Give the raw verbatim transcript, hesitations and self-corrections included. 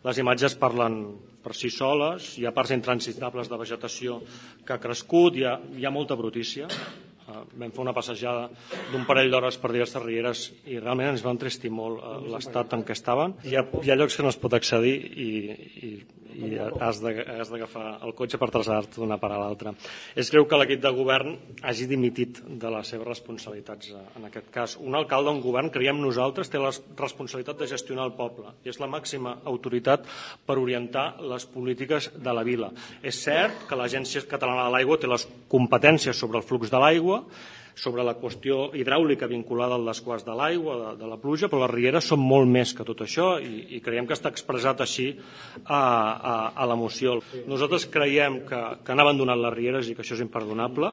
Les imatges parlen per si soles, hi ha parts intransitables de vegetació que ha crescut, hi ha, hi ha molta brutícia. Uh, vam fer una passejada d'un parell d'hores per diverses rieres i realment ens va entristir molt uh, l'estat en què estaven. Hi ha, hi ha llocs que no es pot accedir i, i, i has d'agafar el cotxe per traslladar-te d'una part a l'altra. És greu que l'equip de govern hagi dimitit de les seves responsabilitats uh, en aquest cas. Un alcalde, un govern, creiem nosaltres, té la responsabilitat de gestionar el poble i és la màxima autoritat per orientar les polítiques de la vila. És cert que l'Agència Catalana de l'Aigua té les competències sobre el flux de l'aigua, sobre la qüestió hidràulica vinculada al desguàs de l'aigua, de, de la pluja, però les rieres són molt més que tot això i, i creiem que està expressat així a, a, a la moció. Nosaltres creiem que, que han abandonat les rieres i que això és imperdonable.